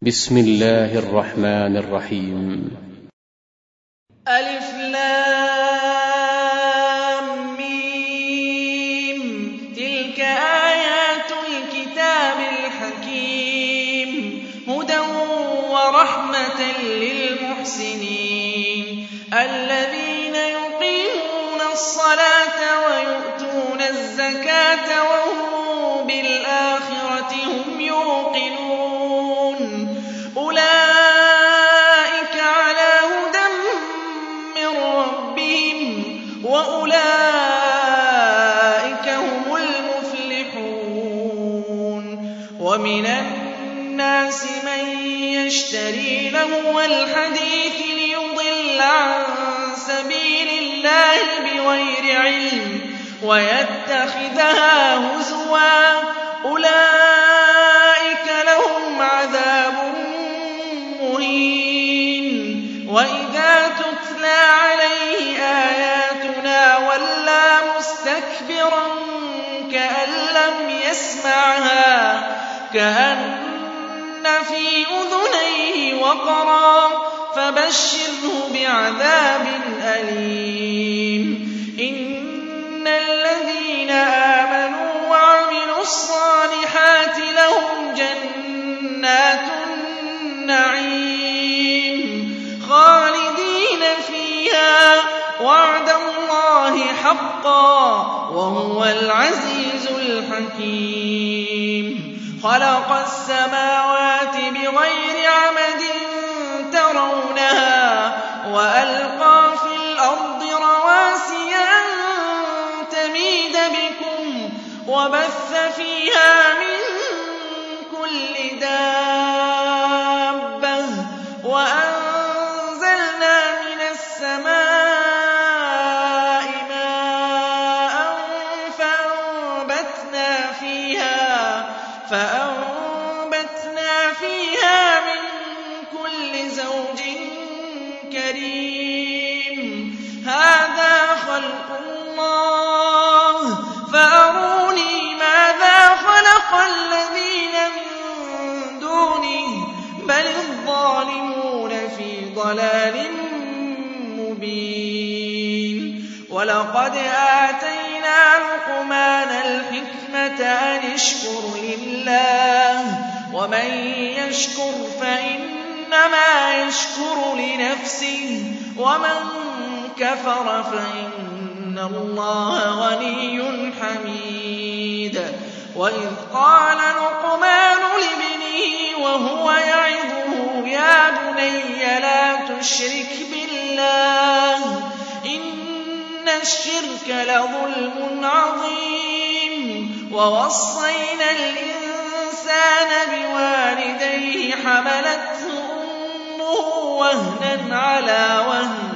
بسم الله الرحمن الرحيم. ألف لام ميم. تلك آيات الكتاب الحكيم هدى ورحمة للمحسنين الذين يقيمون الصلاة ويؤتون الزكاة وهم بالآخرة هم يوقنون أولئك على هدى من ربهم وأولئك هم المفلحون ومن الناس من يشتري لهو الحديث ليضل عن سبيل الله بغير علم ويتخذها هزوا أولئك لهم عذاب مهين وإذا تتلى عليه آياتنا ولى مستكبرا كأن لم يسمعها كأن في أذنيه وقرا فبشره بعذاب أليم إن الذين آمنوا وعملوا الصالحات لهم جنات النعيم خالدين فيها وعد الله حقا وهو العزيز الحكيم خلق السماوات بغير عمد ترونها وألقى في الأرض رواسي أن تميد بكم وبث فيها من كل دابة وأنزلنا من السماء ماء فأنبتنا فيها من كل زوج كريم هذا خلق الله فأروني ماذا خلق الذين من دونه بل الظالمون في ضلال مبين ولقد آتينا لقمان الحكمة أن اشكر لله ومن يشكر فإنما يشكر لنفسه ومن كفر فإن الله غني حميد وإذ قال لقمان لابنه وهو يعظه يا بني لا تشرك بالله إن الشرك لظلم عظيم ووصينا الإنسان بوالديه حملته أمه وهنا على وهن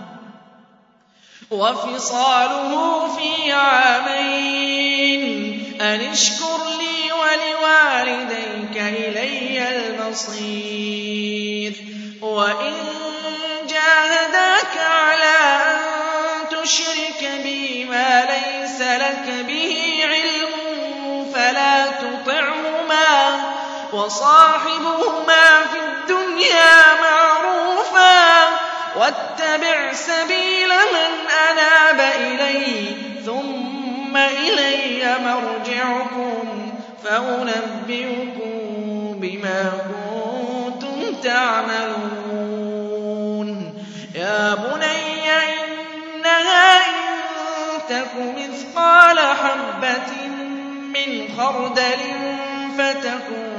وفصاله في عامين أن اشكر لي ولوالديك إلي المصير وإن جاهداك على أن تشرك بي ما ليس لك به علم فلا تطعهما وصاحبهما في الدنيا معروفا واتبع سبيل من أناب إلي ثم إلي مرجعكم فأنبئكم بما كنتم تعملون يا بني إنها إن تك مثقال حبة من خردل فتكن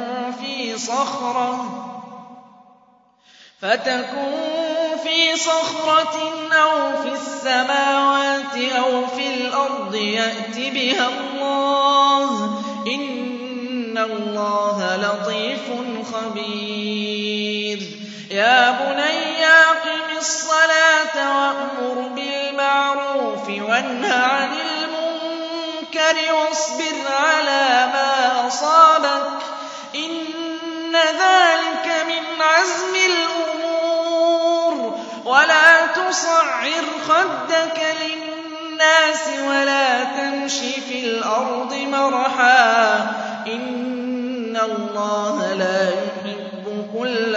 في صخرة أو في السماوات أو في الأرض يأت بها الله إن الله لطيف خبير يا بني أقم الصلاة وأمر بالمعروف وانه عن المنكر واصبر على ما أصابك إن ذلك من عزم الأمور ولا تصعر خدك للناس ولا تمش في الأرض مرحا إن الله لا يحب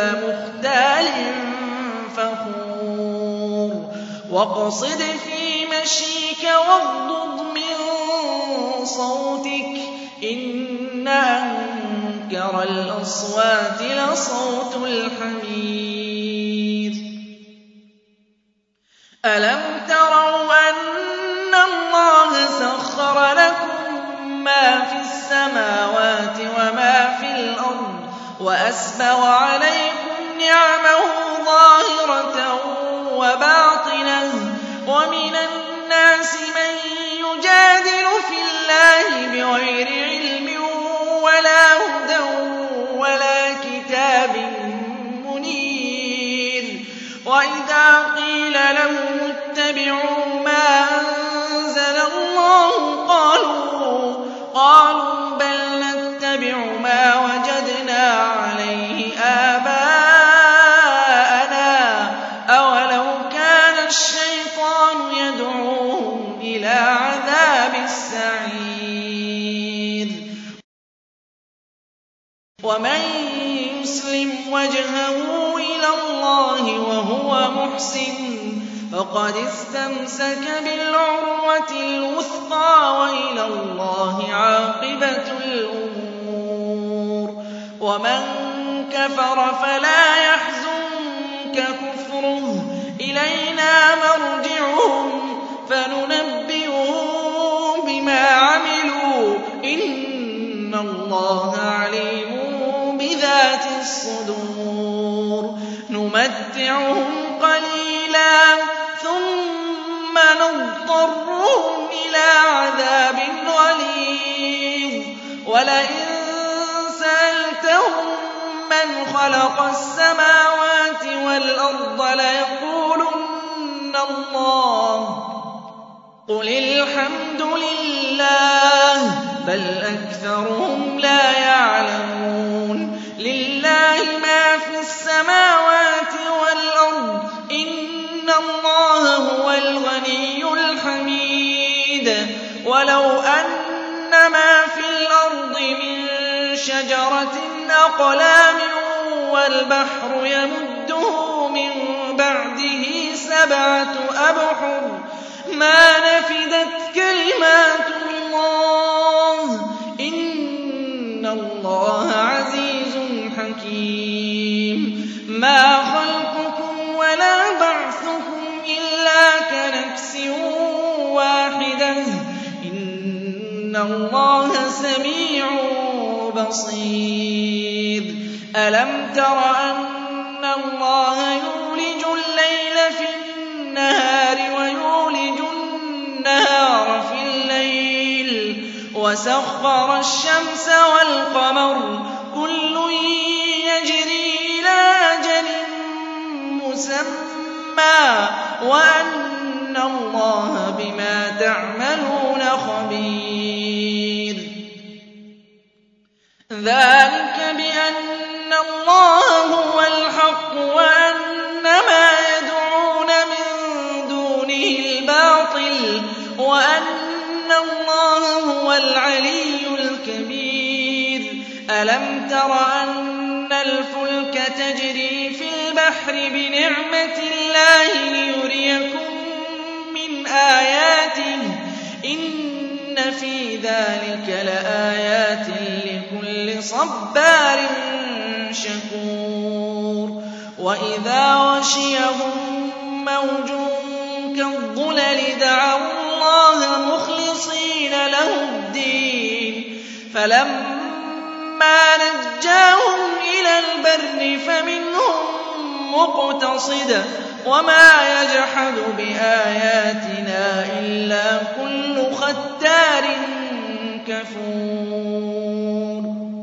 مختال فخور واقصد في مشيك واغضض من صوتك إن أنكر الأصوات لصوت الحمير ألم تروا أن الله سخر لكم ما في السماوات وما في الأرض وأسبغ عليكم نعمه ظاهرة وباطنة ومن الناس من يجادل في الله بغير علم ولا هدى ولا كتاب منير وإذا قيل لهم اتبعوا ما أنزل الله قالوا بل نتبع ما وجدنا عليه آباءنا أولو كان الشيطان يدعوهم إلى عذاب السعير ومن يسلم وجهه إلى الله وهو محسن فقد استمسك بالعروة الوثقى وإلى الله عاقبة الأمور ومن كفر فلا يحزنك كفره إلينا مرجعهم فننبئهم بما عملوا إن الله عليم بذات الصدور نمتعهم قليلا ثم نضطرهم إلى عذاب غليظ ولئن سألتهم من خلق السماوات والأرض ليقولن الله قل الحمد لله بل أكثرهم لا يعلمون لله ما في السماوات والأرض إن الله هو الغني الحميد ولو أن ما في الأرض من شجرة أقلام والبحر يمده من بعده 7 أبحر ما نفدت كلمات الله إن الله عزيز حكيم ما خلقكم ولا بعثكم إلا كنفس واحدة إن الله سميع بصير ألم تر أن الله يولج الليل في النهار ويولج النهار في الليل وسخر الشمس والقمر كل يجري إلى أجل مسمى وأن الله بما تعملون خبير ذلك بأن الله هو الحق وأن ما يدعون من دونه الباطل وأن الله هو العلي الكبير ألم تر أن الفلك تجري في البحر بنعمة الله ليريكم من آياته إن في ذلك لآيات لكل صبار شكور وإذا غشيهم موج كالظلل دعوا الله مخلصين له الدين فلما نجاهم إلى البر فمنهم مقتصد وما يجحد بآياتنا إلا كل ختار كفور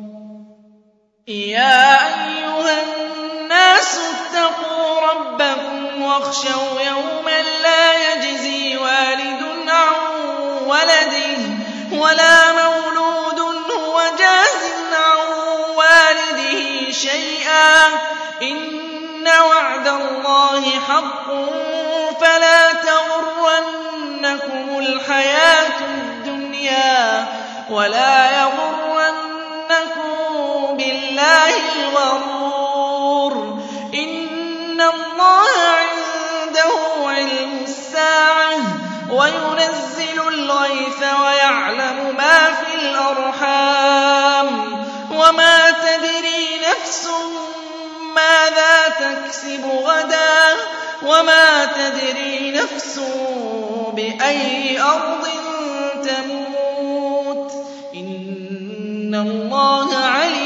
يا أيها الناس اتقوا ربكم واخشوا يوما لا يجزي والد عن ولده ولا مولود هو جاز عن والده شيئا إن وعد الله حق فلا تغرنكم الحياة الدنيا ولا يغرنكم بالله الغرور وَيُنَزِّلُ الْغَيْثَ وَيَعْلَمُ مَا فِي الْأَرْحَامِ وَمَا تَدْرِي نَفْسٌ مَّاذَا تَكْسِبُ غَدًا وَمَا تَدْرِي نَفْسٌ بِأَيِّ أَرْضٍ تَمُوتُ ۚ إِنَّ اللَّهَ عَلِيمٌ